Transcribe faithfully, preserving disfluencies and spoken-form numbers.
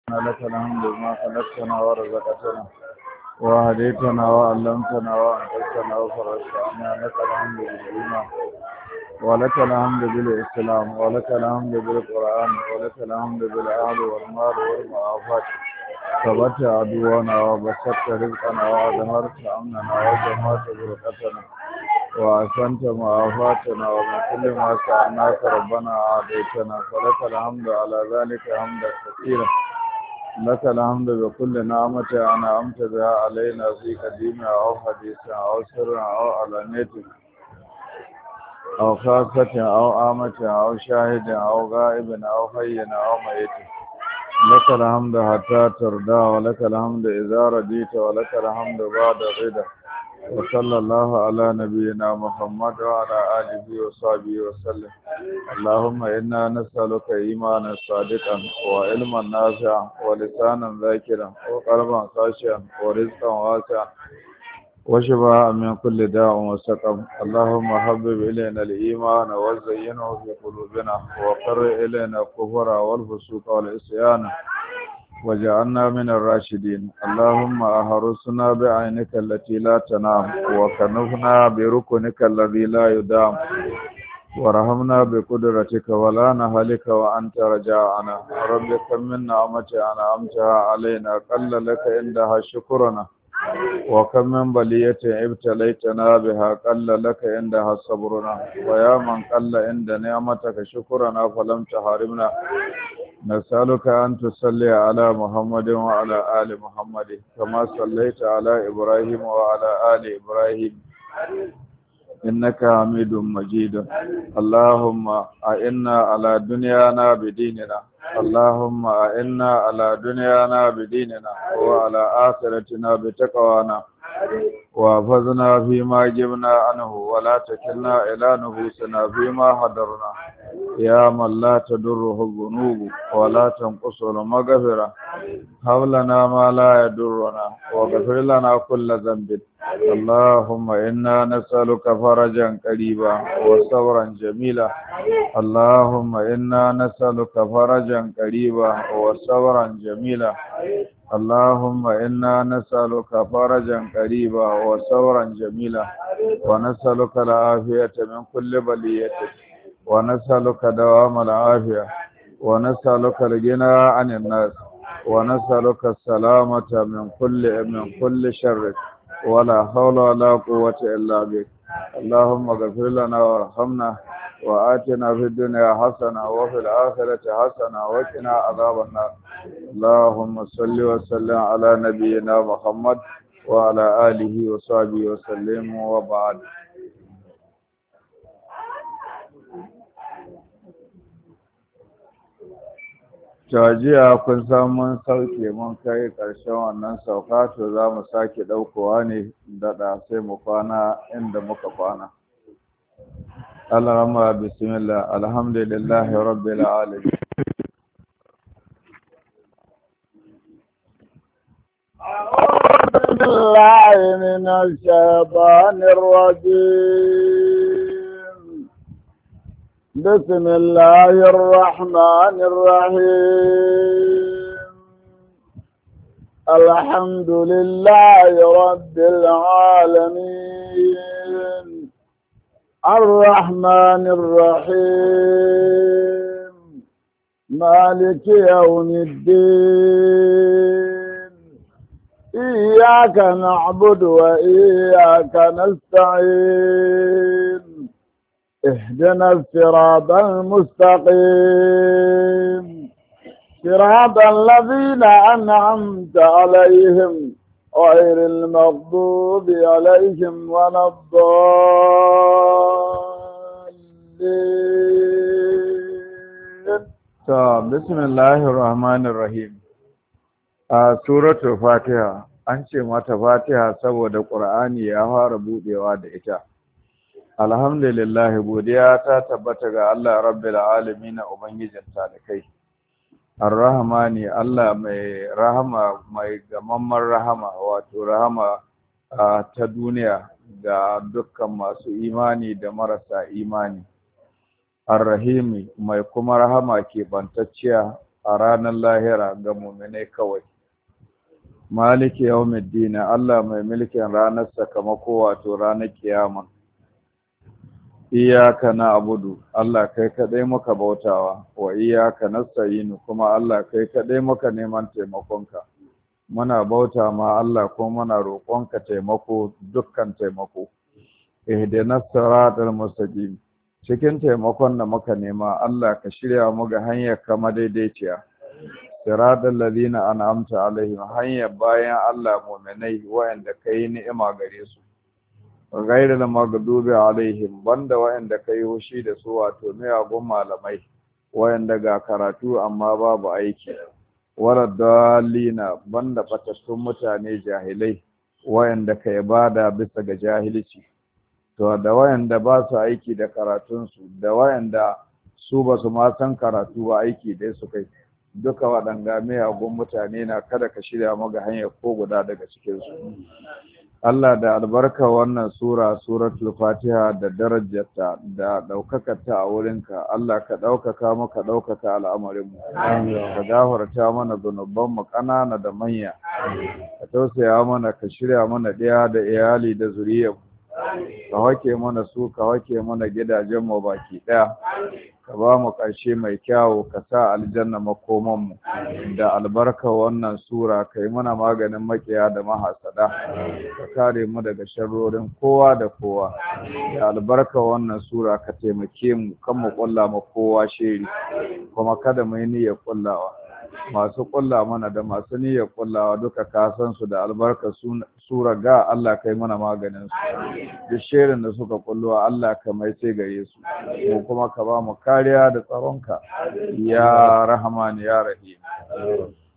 لك الحمد بما خلقتنا ورزقتنا وهديتنا وعلمتنا وأنقذتنا وفرجت عنا. لك الحمد بالإيمان ولك الحمد بالإسلام ولك الحمد بالقرآن ولك الحمد بالأهل والمال والمعافاة. ثبت عدونا وبسطت رزقنا وأظهرت أمننا وجمعت بركتنا وأحسنت معافاتنا. ومن كل ما سألناك ربنا أعطيتنا، فلك الحمد على ذلك حمدا كثيرا. لك الحمد بكل نعمة أنعمت بها علينا في قديم أو حديث أو سر أو علانية أو خاصة أو آمة أو شاهد أو غائب أو حي أو ميت. لك الحمد حتى ترضى ولك الحمد إذا رضيت ولك الحمد بعد الرضا. وصلى الله على نبينا محمد وعلى آله وصحبه وسلم. اللهم إنا نسألك إيمانا صادقا وعلما نافعا ولسانا ذاكرا وقلبا خاشعا ورزقا واسعا وشفاء من كل داء وسقم. اللهم حبب إلينا الإيمان وزينه في قلوبنا وقر إلينا الكفر والفسوق والعصيان وجعلنا من الراشدين. اللهم أحرسنا بعينك التي لا تنام وكنفنا بركنك الذي لا يدام ورحمنا بقدرتك ولا نهلك وأنت رجاءنا. رب كم من نعمة أنعمتها علينا قل لك عندها شكرنا، وكم من بلية ابتليتنا بها قل لك عندها صبرنا. ويا من قل عند نعمتك شكرنا فلم تحرمنا. نسألك أن تصلي على محمد وعلى آل محمد كما صليت على إبراهيم وعلى آل إبراهيم إنك حميد مجيد. اللهم أعنا على دنيانا بديننا اللهم أعنا على دنيانا بديننا وعلى آخرتنا بتقوانا، وافزنا فيما جبنا عنه ولا تكلنا إلى نفوسنا فيما حضرنا. يا من لا تضره الذنوب ولا تنقصه المغفرة، هب لنا ما لا يضرنا واغفر لنا كل ذنب. اللهم إنا نسألك فرجا قريبا وصبرا جميلا. اللهم إنا نسألك فرجا قريبا وصبرا جميلا. اللهم إنا نسألك فرجا قريبا وصبرا جميلا، ونسألك العافية من كل بلية، ونسألك دوام العافية، ونسألك الغنى عن الناس، ونسألك السلامة من كل من كل شر، ولا حول ولا قوة إلا بك. اللهم اغفر لنا وارحمنا وآتنا في الدنيا حسنة وفي الآخرة حسنة وقنا عذاب النار. اللهم صل وسلم على نبينا محمد وعلى آله وصحبه وسلم. وبعد. Jajiya kun san mun sauke mun kai ƙarshen wannan sauka, to za mu sake ɗaukowa ne daɗa sai mu kwana inda muka kwana. Allahumma bismillah, alhamdulillahi rabbil alamin. أعوذ بالله من الشيطان الرجيم. بسم الله الرحمن الرحيم. الحمد لله رب العالمين، الرحمن الرحيم، مالك يوم الدين. إياك نعبد وإياك نستعين. اهدنا الصراط المستقيم، صراط الذين أنعمت عليهم غير المغضوب عليهم ولا الضالين. بسم الله الرحمن الرحيم. a suratul fatiha an ce mata fatiha saboda qur'ani ya fara budewa da ita. Alhamdulillah, godiya ta tabbata ga Allah rabbil alamin, ubangijin talakai. Ar-rahmani, Allah mai rahama, mai gamamman rahama, wato rahama ta duniya ga dukkan masu imani da marasa imani. Ar-rahimi, mai kuma rahama ke bantacciya a ranar lahira ga mu'minai kawai maliki yawmiddin Allah mai mulkin ranar sakamako wato ranar kiyama iyyaka na'budu Allah kai kadai muka bautawa wa iyyaka nasta'in kuma Allah kai kadai muka neman taimakonka muna bauta ma Allah kuma muna roƙonka taimako dukkan taimako ihdinas siratal mustaqim cikin taimakon da muka nema Allah ka shirya mu ga hanyar kama daidaiciya siratal ladina an'amta alaihim hanyar bayan Allah mu'minai wa'anda kai ni'ima gare su ghairil maghdubi alaihim banda wa'anda kai hushi da su wato miyagun malamai wa'anda ga karatu amma babu aiki waradallina banda fatattun mutane jahilai wa'anda kai bada bisa ga jahilci to da wa'anda ba su aiki da karatunsu da wa'anda su ba su ma san karatu ba aiki dai su kai duka waɗanga miyagun mutane na kada ka shirya maga hanyar ko guda daga cikinsu Allah da albarka wannan sura suratul fatiha da darajarta da ɗaukakarta a wurinka Allah ka ɗaukaka maka ɗaukaka al'amarinmu ka gafarta mana zunubanmu ƙanana da manya ka tausaya mana ka shirya mana ɗaya da iyali da zuriyarmu ka wake mana su ka wake mana gidajenmu baki ɗaya ka ba mu ƙarshe mai kyawu ka sa aljanna makomanmu da albarka wannan sura ka yi mana maganin makiya da mahasada ka kare mu daga sharrorin kowa da kowa da albarka wannan sura ka taimake mu kan mu ƙulla ma kowa shiri kuma kada mu yi niyyar ƙullawa masu ƙulla mana da masu niyyar ƙullawa duka ka san su da albarka sura ga Allah kai mana maganin su duk shirin da suka kulluwa Allah ka mai sai gare su ko kuma ka ba mu kariya da tsaronka ya rahman ya rahim